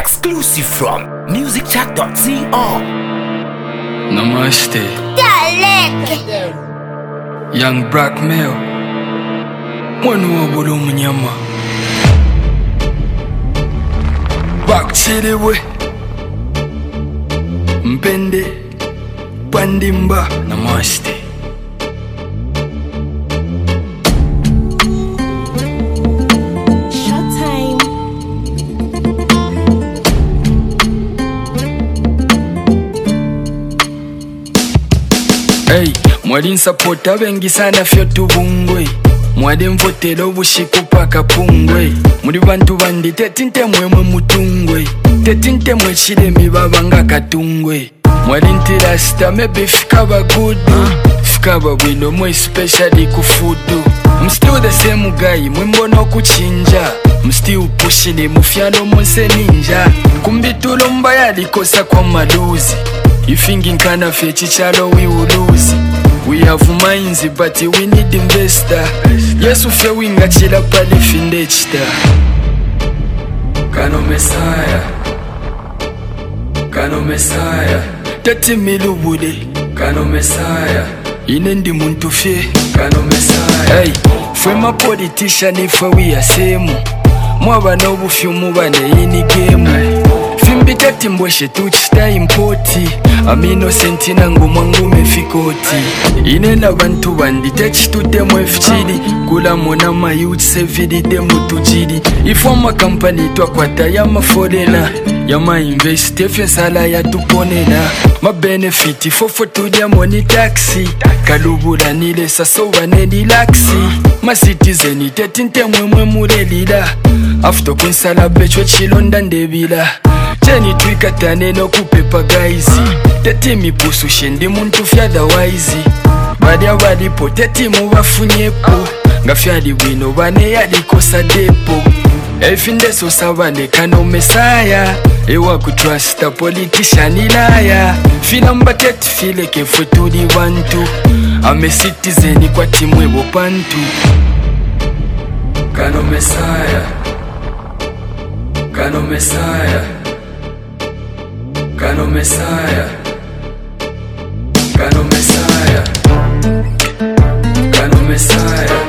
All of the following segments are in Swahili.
Exclusive from musicchat.co. Namaste. Young black male. Mwana wa bolo mnyama. Bakchelewe. Mpende. Pandimba. Namaste. Hey, mwali nsapota bengi sana fyo tubungwe. Mwali mvotela obushiku paka pungwe. Muri bantu bandi tetinte mwemwe mutungwe. Tetinte mwe chilemi babanga katungwe. Mwali ntirasta maybe fikaba gudu. Fikaba bwino mwe especially kufudu. I'm still the same guy, mwimbono kuchinja. I'm still pushing mufyano monse ninja. Kumbitulo mbaya likosa kwa maluzi. You thinking kinda fetch chalo we will lose. We have minds but we need investor. Yes we feel we ngachila pali findechta. Kano Messiah. Kano Messiah. Tati milubude. Kano Messiah. Inendi muntu fye. Kano Messiah. Hey, fwe ma politician ifwe we are same. Mwaba no bufyu mubane ini game. Fimbi tati mbweshe tuchita impoti. Amino senti nangu mwangu mefikoti. Inena bantu bandi techi tutemwe fchidi. Kula mona ma youth sevidi demu tujidi. Ifoma company twa kwata yama forena. Yama invest efe sala ya tuponena. Ma benefit fofo tudia money taxi. Kalubula nile saso vanedi laxi. Ma citizen tetinte mwe murelila. After kunsala bechwe chilonda ndebila. Cheni twikatane no kupepa gaizi. Teti mipusu shendi muntu fyada waizi. Badia walipo teti muwafunyepo. Ngafyali wino bane yalikosa depo. Elfinde so savane Kano Messiah. Ewa kutrusta politician ilaya. Fila mbateti file kefwe tuli wantu. Ame citizen kwa timwe bopantu. Kano Messiah. Kano Messiah. Kano Messiah. Kano Messiah. Kano Messiah.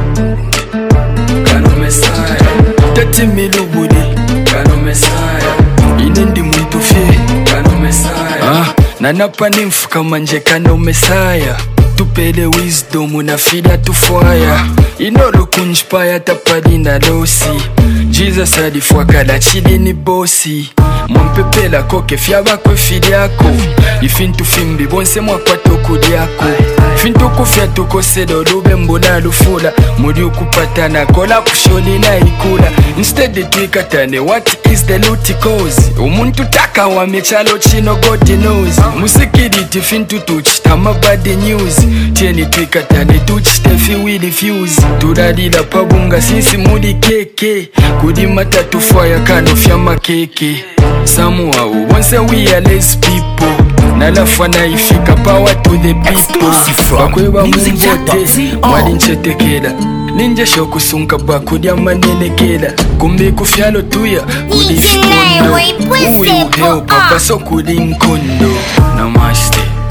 Kano Messiah. Tati milubude. Kano Messiah. Inendi muntu fye. Kano Messiah. Nanapa nimfuka manje Kano Messiah. Tupele wisdom na fida tufwaya. Inolo kunjpaya tapadi na losi. Jesus alifwakala chili ni bosi. Mwampepela koke fyaba kwe fidyako. Ifintu fimbi bonse mwakwato kudyako. Fintu kufya tukosedo lube mbona lufula. Muri ukupatana kola kushoni na ikula. Instead twikatane what is the loot cause. Umuntu taka wamechalo chino God knows. Musikiditi fintu tuchita bad news. Tieni twikatane tuchite fi we refuse. Turadila pabunga sinsi muri keke. Kudi matatu fire Kano fya makeke. Samuwa once we are less people. Nalafa na ifika power to the people. Bakweba mumbote mwali nchetekela. Ninja shoku sunka bakudya manenekela. Kumbi kufyalo tuya kudi fikondo. Uwe uheo papa so kudi nkondo. Namaste.